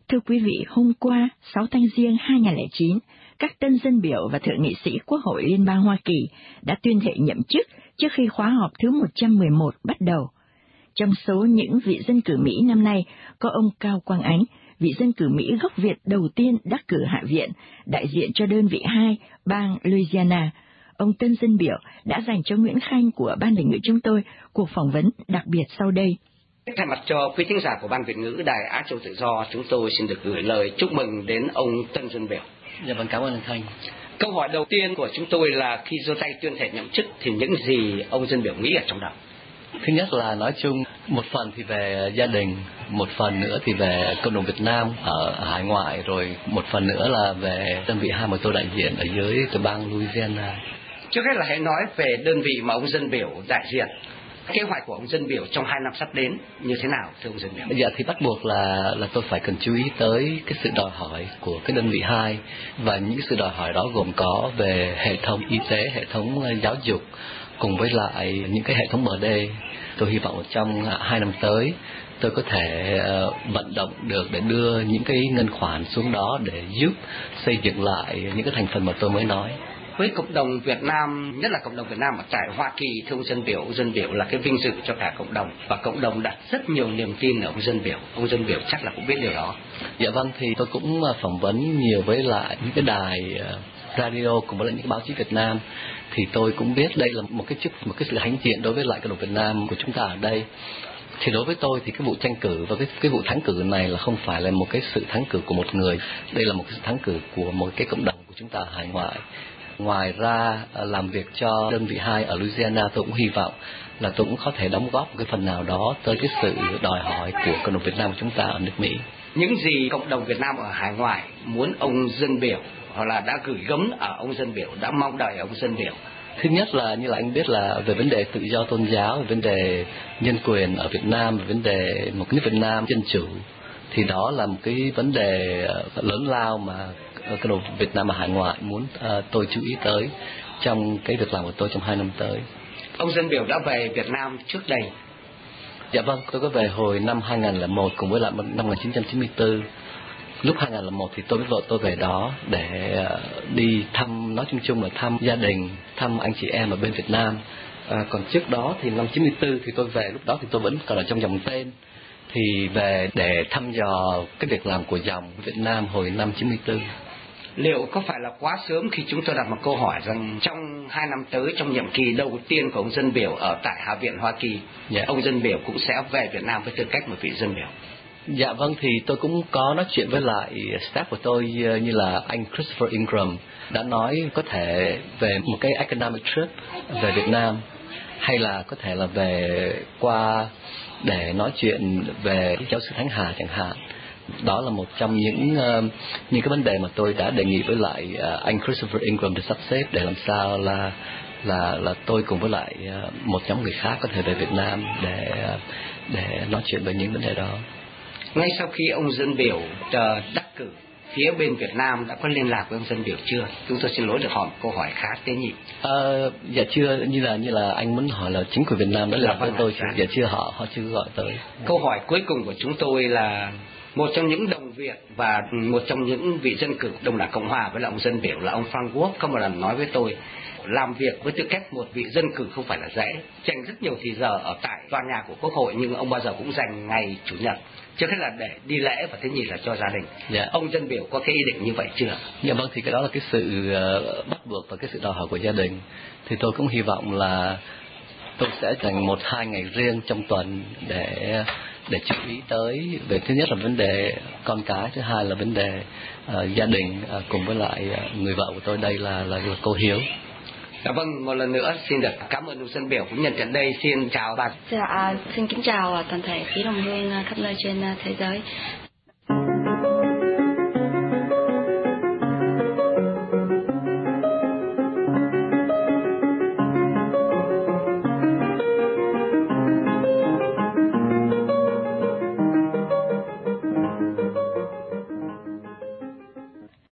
Thưa quý vị, hôm qua, 6 tháng Giêng 2009, các tân dân biểu và thượng nghị sĩ Quốc hội Liên bang Hoa Kỳ đã tuyên thệ nhậm chức trước khi khóa họp thứ 111 bắt đầu. Trong số những vị dân cử Mỹ năm nay có ông Cao Quang Ánh, vị dân cử Mỹ gốc Việt đầu tiên đắc cử Hạ viện, đại diện cho đơn vị 2, bang Louisiana. Ông tân dân biểu đã dành cho Nguyễn Khanh của Ban Việt ngữ chúng tôi cuộc phỏng vấn đặc biệt sau đây. Thay mặt cho quý thính giả của Ban Việt ngữ Đài Á Châu Tự Do, chúng tôi xin được gửi lời chúc mừng đến ông tân dân biểu. Dạ vâng, cảm ơn anh Khanh. Câu hỏi đầu tiên của chúng tôi là khi giơ tay tuyên thệ nhậm chức thì những gì ông dân biểu nghĩ ở trong đầu? Thứ nhất là nói chung, một phần thì về gia đình, một phần nữa thì về cộng đồng Việt Nam ở hải ngoại, rồi một phần nữa là về đơn vị 2 mà tôi đại diện ở dưới cái bang Louisiana. Trước hết là hãy nói về đơn vị mà ông dân biểu đại diện. Kế hoạch của ông dân biểu trong 2 năm sắp đến như thế nào thưa ông dân biểu? Dạ thì bắt buộc là tôi phải cần chú ý tới cái sự đòi hỏi của cái đơn vị 2, và những sự đòi hỏi đó gồm có về hệ thống y tế, hệ thống giáo dục cùng với lại những cái hệ thống bờ đê. Tôi hy vọng trong 2 năm tới tôi có thể vận động được để đưa những cái ngân khoản xuống đó để giúp xây dựng lại những cái thành phần mà tôi mới nói. Với cộng đồng Việt Nam, nhất là cộng đồng Việt Nam ở tại Hoa Kỳ, thưa ông dân biểu là cái vinh dự cho cả cộng đồng, và cộng đồng đặt rất nhiều niềm tin ở ông dân biểu chắc là cũng biết điều đó. Dạ vâng, thì tôi cũng phỏng vấn nhiều với lại những cái đài radio cùng với lại những cái báo chí Việt Nam, thì tôi cũng biết đây là một cái sự hãnh diện đối với lại cộng đồng Việt Nam của chúng ta ở đây. Thì đối với tôi thì cái vụ tranh cử và cái vụ thắng cử này là không phải là một cái sự thắng cử của một người, đây là một cái sự thắng cử của một cái cộng đồng của chúng ta ở hải ngoại. Ngoài ra làm việc cho đơn vị 2 ở Louisiana, tôi cũng hy vọng là tôi cũng có thể đóng góp một cái phần nào đó tới cái sự đòi hỏi của cộng đồng Việt Nam của chúng ta ở nước Mỹ. Những gì cộng đồng Việt Nam ở hải ngoại muốn ông dân biểu, hoặc là đã gửi gắm ở ông dân biểu, đã mong đợi ông dân biểu? Thứ nhất là như là anh biết là về vấn đề tự do tôn giáo, về vấn đề nhân quyền ở Việt Nam, về vấn đề một nước Việt Nam dân chủ, thì đó là một cái vấn đề lớn lao mà cộng đồng Việt Nam ở hải ngoại muốn tôi chú ý tới trong cái việc làm của tôi trong 2 năm tới. Ông dân biểu đã về Việt Nam trước đây? Dạ vâng, tôi có về hồi năm 2001 cùng với lại năm 1994. Lúc 2001 thì tôi với vợ tôi về đó để đi thăm, nói chung là thăm gia đình, thăm anh chị em ở bên Việt Nam. Còn trước đó thì năm 94 thì tôi về, lúc đó thì tôi vẫn còn ở trong dòng tên, thì về để thăm dò cái việc làm của dòng Việt Nam hồi năm 94. Liệu có phải là quá sớm khi chúng tôi đặt một câu hỏi rằng trong 2 năm tới, trong nhiệm kỳ đầu tiên của ông dân biểu ở tại Hạ viện Hoa Kỳ, ông dân biểu cũng sẽ về Việt Nam với tư cách một vị dân biểu? Dạ vâng, thì tôi cũng có nói chuyện với lại staff của tôi, như là anh Christopher Ingram đã nói có thể về một cái academic trip về Việt Nam, hay là có thể là về qua để nói chuyện về giáo sư Thánh Hà chẳng hạn. Đó là một trong những cái vấn đề mà tôi đã đề nghị với lại anh Christopher Ingram để sắp xếp, để làm sao là tôi cùng với lại một nhóm người khác có thể về Việt Nam để nói chuyện về những vấn đề đó. Ngay sau khi ông dân biểu đắc cử, phía bên Việt Nam đã có liên lạc với ông dân biểu chưa? Chúng tôi xin lỗi được hỏi một câu hỏi khá tế nhị. Dạ chưa, như là anh muốn hỏi là chính quyền Việt Nam đã liên lạc với tôi chưa? Dạ chưa, họ chưa gọi tới. Câu hỏi cuối cùng của chúng tôi là một trong những đồng Việt và một trong những vị dân cử Đồng đảng Cộng hòa với là ông dân biểu là ông Frank Wolf có một lần nói với tôi, làm việc với tư cách một vị dân cử không phải là dễ, dành rất nhiều thì giờ ở tại tòa nhà của Quốc hội, nhưng ông bao giờ cũng dành ngày Chủ nhật trước hết là để đi lễ và thứ nhì là cho gia đình. Ông dân biểu có cái ý định như vậy chưa? Dạ vâng, thì cái đó là cái sự bắt buộc và cái sự đòi hỏi của gia đình. Thì tôi cũng hy vọng là tôi sẽ dành 1-2 ngày riêng trong tuần để chú ý tới về, thứ nhất là vấn đề con cái, thứ hai là vấn đề gia đình, cùng với lại người vợ của tôi đây là cô Hiếu. Dạ vâng, một lần nữa xin được cảm ơn ông dân biểu cũng nhận trận đây. Xin chào bà. Dạ, xin kính chào toàn thể quý đồng hương khắp nơi trên thế giới.